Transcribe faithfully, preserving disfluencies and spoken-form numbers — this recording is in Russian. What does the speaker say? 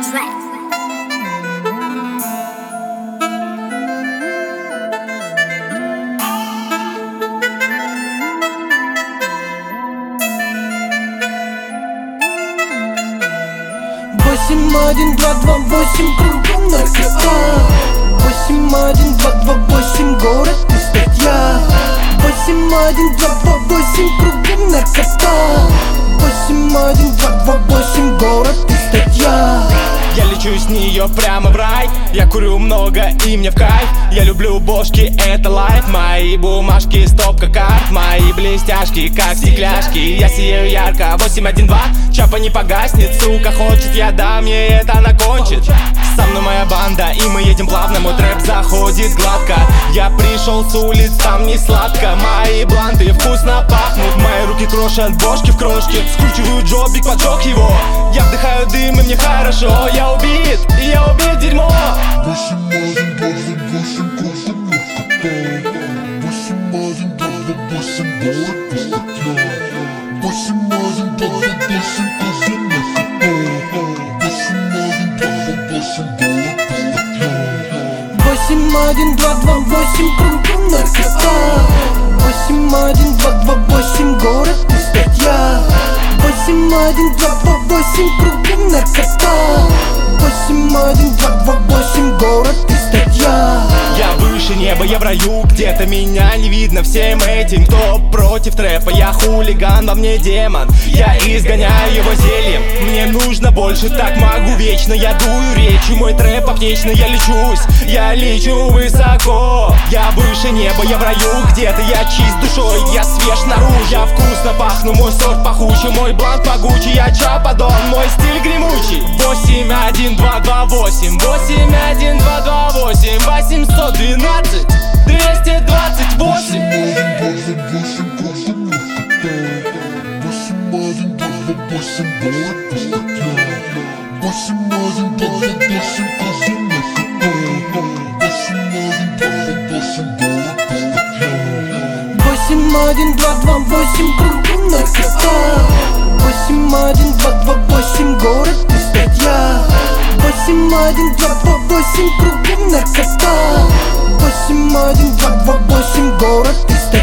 track. Восемь, один, два, два, восемь, кругом наркота. Восемь, один, два, два, восемь, город и статья. Восемь, один, два, два, восемь, кругом наркота. Восемь, один, два, два, восемь, город и статья. Я лечу с нее прямо в рай. Я курю много и мне в кайф. Я люблю бошки, это лайф. Мои бумажки, стопка карт. Мои блестяшки, как стекляшки. Я сияю ярко, восемь, один, два. Чапа не погаснет, сука хочет, я дам ей это, она кончит. Со мной моя банда, и мы едем плавно. Мой трэп заходит гладко. Я пришел с улиц, там не сладко. Мои бланты вкусно пахнут. Мои руки крошат бошки в крошке. Скручиваю джобик, поджег его. Я вдыхаю дым, и мне хорошо. Я убит, и я убит дерьмо. Восемь, один, два, восемь, кругом наркота. Восемь, один, два, восемь, город и статья. Восемь, один, два, восемь, кругом наркота. Восемь, один, два, восемь, город и статья. Восемь, один, два, два, восемь, кругом наркота. Восемь, один, два, два, восемь, город и статья. Восемь, один, два, два, восемь, кругом наркота. Восемь, один, два, два, восемь, город и статья. Я выше неба, я в раю, где-то меня не видно всем этим. Кто против трэпа, я хулиган, во мне демон. Я изгоняю его зельем. Мне нужно больше, так могу вечно. Я дую речью, мой трэп аптечный. Я лечусь, я лечу высоко. Я выше неба, я в раю, где-то я чист душой. Я свеж наружу, я вкусно пахну. Мой сорт пахучий, мой блант погучий. Я чападон, мой стиль гремучий. Восемь, один, два, два, восемь. Восемь, один, два, два, восемь. Восемьсот двенадцать, двести двадцать восемь. Восемь, один, два, восемь, город и статья. Восемь, один, два, восемь, кругом наркота. Восемь, один, два, восемь, город и статья. Восемь, один, два, два, восемь, кругом наркота. Восемь, один, два, два, восемь, город и статья. Восемь, один, два, два, восемь, кругом наркота. Восемь, один, два, два, восемь, город и статья.